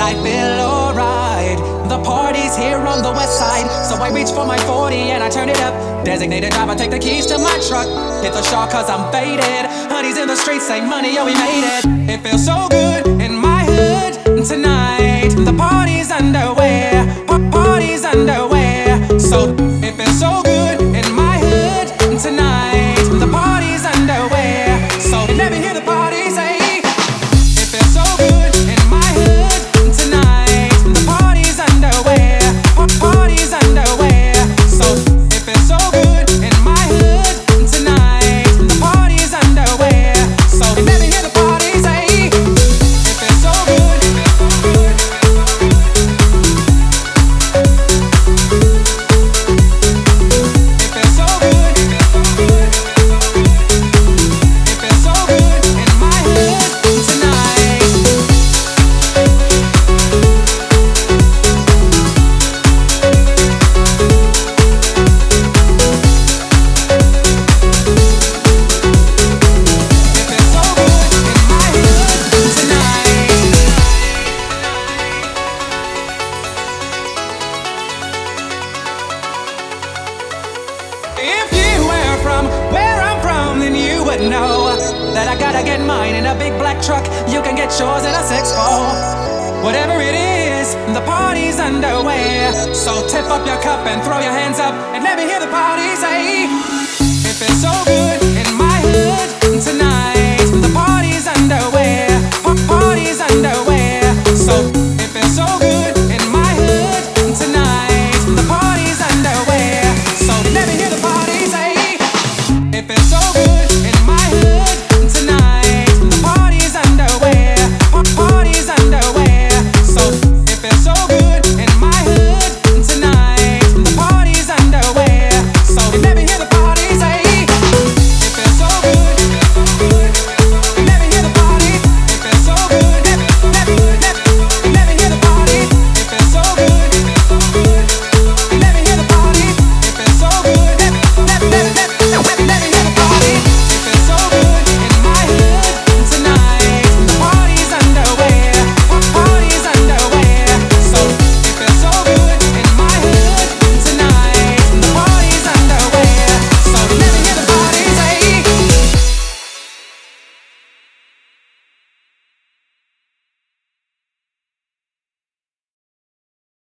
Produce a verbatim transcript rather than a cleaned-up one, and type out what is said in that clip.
I feel alright. The party's here on the west side, so I reach for my forty and I turn it up. Designated driver, take the keys to my truck. Hit the shop cause I'm faded. Honey's in the streets, say money, yo, we made it. It feels so good in my hood tonight. The party's underway, pa- party's underway. So it feels so good in my hood tonight. The party's underway. So you never hear the party say. It feels so good in my hood tonight. The party's underway, pa- party's underway. So it feels so good in my hood tonight. The party's underway. So you never hear the party say. It feels so good. It feels so good. It feels so good in my hood tonight. It feels so good in my hood tonight. If you were from where I'm from, then you would know that I gotta get mine in a big black truck. You can get yours in a six four. Whatever it is, the party's underway. So tip up your cup and throw your hands up and let me hear the party say. It feels so good